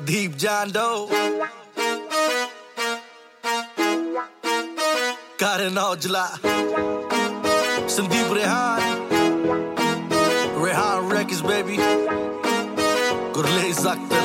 Deep John Doe, Karan Aujla, Sandeep Rehan Records baby, Gurlays Akhtar.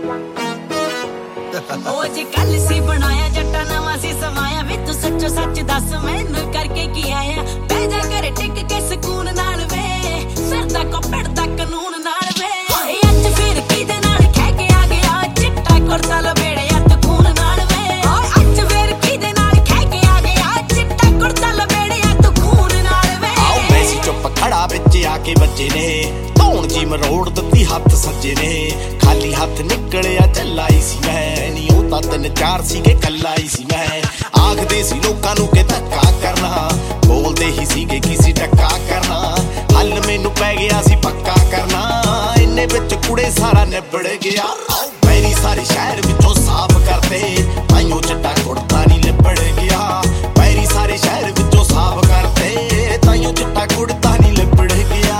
ਉਹ ਜੇ ਕੱਲ ਸੀ ਬਣਾਇਆ ਜੱਟਾ ਨਵਾਂ ਸੀ ਸਮਾਇਆ ਵੇ ਤੂੰ ਸੱਚੋ ਸੱਚ ਦੱਸ ਮੈਨੂੰ ਕਰਕੇ ਕੀ ਆਇਆ ਬਹਿ ਜਾ ਘਰੇ ਟਿਕ ਕੇ ਸਕੂਨ ਨਾਲ ਵੇ ਸਰਦਾ ਕੋ ਪੜਦਾ ਕਾਨੂੰਨ ਨਾਲ ਵੇ ਹੋਏ ਅੱਜ ਫਿਰ ਕਿਹਦੇ ਨਾਲ ਖਹਿ ਕੇ ਆ ਗਿਆ ਚਿੱਟਾ ਕੁੜਤਾ ਲਬੇੜਿਆ ਤੂੰ ਖੂਨ ਨਾਲ ਵੇ ਹੋਏ ਅੱਜ ਫਿਰ ਕਿਹਦੇ ਨਾਲ ਖਹਿ ਕੇ ਆ ਗਿਆ ਚਿੱਟਾ ਕੁੜਤਾ ਲਬੇੜਿਆ ਤੂੰ ਖੂਨ ਨਾਲ ਵੇ ਆਓ ਮੈਸੀ ਚੁੱਪ ਖੜਾ ਵਿੱਚ ਆ ਕੇ ਬੱਜੇ ਨੇ ਧੌਣ ਜੀ ਮਰੋੜ ਦਿੱਤੀ ਹੱਥ ਸੱਜੇ ਨੇ ਖਾਲੀ ਹੱਥ ਨਿਕਲਿਆ ਚੱਲਾਈ ਸੀ ਮੈਂ ਨੀ ਉਹ ਤਾਂ ਤਿੰਨ ਚਾਰ ਸੀਗੇ ਕੱਲਾਈ ਸੀ ਮੈਂ ਆਖਦੇ ਸੀ ਲੋਕਾਂ ਨੂੰ ਕਿ ਧੱਕਾ ਕਰਨਾ ਬੋਲਦੇ ਹੀ ਸੀਗੇ ਕਿਸੇ ਟੱਕਾ ਕਰਨਾ ਹੱਲ ਮੈਨੂੰ ਪੈ ਗਿਆ ਸੀ ਪੱਕਾ ਕਰਨਾ ਇੰਨੇ ਵਿੱਚ ਕੁੜੇ ਸਾਰਾ ਨਿਬੜ ਗਿਆ ਆਓ ਮੇਰੀ ਸਾਰੇ ਸ਼ਹਿਰ ਵਿੱਚੋਂ ਸਾਫ਼ ਕਰਦੇ ਤਾਈਓ ਚਿੱਟਾ ਕੁੜਤਾ ਨਹੀਂ ਲਿਬੜ ਗਿਆ ਮੇਰੀ ਸਾਰੇ ਸ਼ਹਿਰ ਵਿੱਚੋਂ ਸਾਫ਼ ਕਰਦੇ ਤਾਈਓ ਚਿੱਟਾ ਕੁੜਤਾ ਨਹੀਂ ਲਿਬੜ ਗਿਆ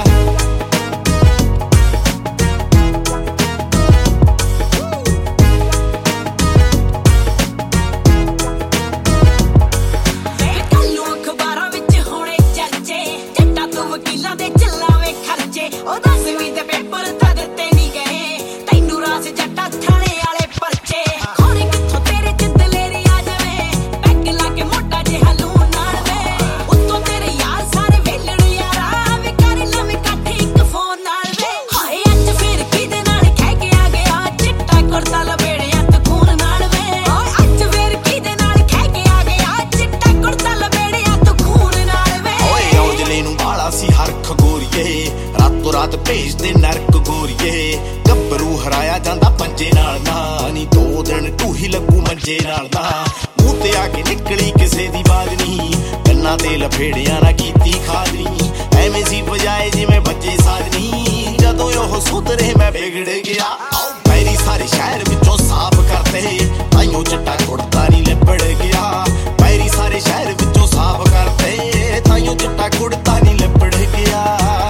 ਵਕੀਲਾਂ ਦੇ ਚੱਲਾਵੇ ਖਰਚੇ ਉਹ 10ਵੀਂ ਦੇ ਪੇਪਰ ਤਾਂ ਦਿੱਤੇ ਨਹੀਂ ਗਏ ਤੈਨੂੰ ਰਾਸ ਜੱਟਾ ਥਾਣੇ ਵਾਲੇ ਪਰਚੇ ਖੋਰੇ ਕਿੱਥੋਂ ਤੇਰੇ ਚ ਦਲੇਰੀ ਆ ਜਾਵੇ ਪੈਗ ਲਾ ਕੇ ਮੋਟਾ ਜਿਹਾ ਲੂਣ ਨਾਲ ਵੇ ਉੱਤੋਂ ਤੇਰੇ ਯਾਰ ਸਾਰੇ ਵੇਲਣ ਯਾਰਾ ਵੇ ਕਰ ਲਵੇਂ ਇਕੱਠੇ ਇੱਕ ਫੋਨ ਨਾਲ ਵੇ ਹਾਏ ਅੱਜ ਫਿਰ ਕਿਹਦੇ ਨਾਲ ਖਹਿ ਕੇ ਆ ਗਿਆ ਚਿੱਟਾ ਕੁੜਤਾ ਲਬੇੜਿਆ ਤੂੰ ਖੂਨ ਨਾਲ ਵੇ ਹਾਏ ਅੱਜ ਫਿਰ ਕਿਹਦੇ ਨਾਲ ਖਹਿ ਕੇ ਆ ਗਿਆ ਚਿੱਟਾ ਕੁੜਤਾ ਲਬੇੜਿਆ ਤੂੰ ਖੂਨ ਨਾਲ ਵੇ ਓਏ ਔਜਲੇ ਨੂੰ ਬਾਲਾ ਸੀ ਹਰਖ ਗੋਰੀਏ ਰਾਤੋਂ ਰਾਤ ਭੇਜਦੇ ਨਰਕ ਗੋਰੀਏ ਗੱਭਰੂ ਹਰਾਇਆ ਜਾਂਦਾ ਪੰਜੇ ਨਾਲ ਨਾ ਨੀ 2 ਦਿਨ ਢੂਹੀ ਲੱਗੂ ਮੰਜੇ ਨਾਲ ਨਾ ਮੂੰਹ ਤੇ ਆ ਕੇ ਨਿਕਲੀ ਕਿਸੇ ਦੀ ਬਾਤ ਨਹੀਂ ਕੰਨਾਂ ਤੇ ਲਫੇੜਿਆਂ ਨਾ ਕੀਤੀ ਖਾਦਨੀ ਐਵੇਂ ਸੀ ਵਜਾਏ ਜਿਵੇਂ ਬੱਚੇ ਸਾਜਨੀ ਜਦੋਂ ਉਹ ਸੁਧਰੇ ਮੈਂ ਵਿਗੜ ਗਿਆ ਆਓ ਮੇਰੀ ਸਾਰੇ ਸ਼ਹਿਰ ਵਿੱਚੋਂ ਸਾਫ਼ ਕਰਦੇ ਤਾਈਓ ਚਿੱਟਾ ਕੁੜਤਾ ਨਹੀਂ ਲਿਬੜ ਗਿਆ ਮੇਰੀ ਸਾਰੇ ਸ਼ਹਿਰ ਵਿੱਚੋਂ ਸਾਫ਼ ਕਰਦੇ ਤਾਈਓ ਚਿੱਟਾ ਕੁੜਤਾ ਨਹੀਂ ਲਿਬੜ ਗਿਆ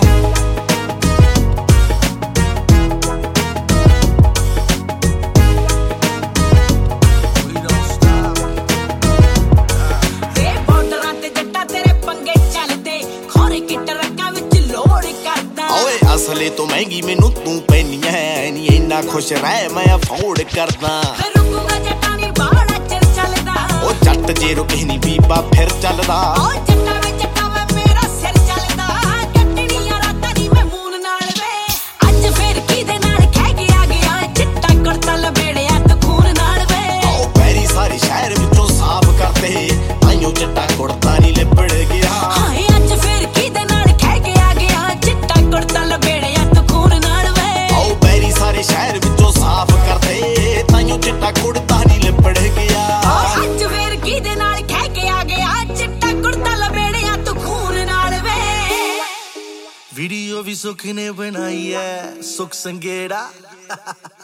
ਅਸਲੇ ਤੋਂ ਮਹਿੰਗੀ ਮੈਨੂੰ ਤੂੰ ਪੈਣੀ ਐ ਨੀ ਇੰਨਾ ਖੁਸ਼ ਰਹਿ ਮੈਂ ਅਫੋਰਡ ਕਰਦਾ ਰੁਕੂਗਾ ਜੱਟਾਂ ਨੀ ਬਾੜਾ ਚਿਰ ਚੱਲਦਾ ਉਹ ਜੱਟ ਜੇ ਰੁਕੇ ਨੀ ਬੀਬਾ ਫਿਰ ਚੱਲਦਾ ਉਹ ਜੱਟਾਂ ਵਿੱਚ ਜੱਟਾਂ ਵੇ ਮੇਰਾ ਸਿਰ ਚੱਲਦਾ ਜੱਟਣੀਆਂ ਰਾਤਾਂ ਨੀ ਮੈਂ ਮੂਨ ਨਾਲ ਵੇ ਅੱਜ ਫਿਰ ਕਿਹਦੇ ਨਾਲ ਖਹਿ ਕੇ ਆ ਗਿਆ ਚਿੱਟਾ ਕੁੜਤਾ ਲਬੇੜਿਆ ਤੂੰ ਖੂਨ ਨਾਲ ਵੇ ਆਓ ਪੈਰੀ ਸਾਰੇ ਸ਼ਹਿਰ ਵਿੱਚੋਂ ਸਾਫ਼ ਕਰਦੇ ਤਾਈਓ ਚਿੱਟਾ ਕੁੜਤਾ ਨਹੀਂ ਲਿਬੜ ਗਿਆ ਹਾਏ ਅੱਜ ਫਿਰ ਕਿਹਦੇ ਨਾਲ ਖਹਿ ਕੇ ਆ ਗਿਆ ਚਿੱਟਾ ਕੁੜਤਾ ਲਬੇੜਿਆ ਤੂੰ ਖੂਨ ਨਾਲ ਵੇ ਆਓ ਪੈਰੀ ਸਾਰੇ ਸ਼ਹਿਰ ਵਿੱਚੋਂ ਸਾਫ਼ ਕਰਦੇ ਤਾਈਓ ਚਿੱਟਾ ਕੁੜਤਾ ਨਹੀਂ ਲਿਬੜ ਗਿਆ ਅੱਜ ਫਿਰ ਕਿਹਦੇ ਨਾਲ ਖਹਿ ਕੇ ਆ ਗਿਆ ਚਿੱਟਾ ਕੁੜਤਾ ਲਬੇੜਿਆ ਤੂੰ ਖੂਨ ਨਾਲ ਵੇ ਵੀਡੀਓ ਵੀ ਸੁੱਖ ਨੇ ਬਣਾਈ ਐ ਸੁੱਖ ਸੰਗੇੜਾ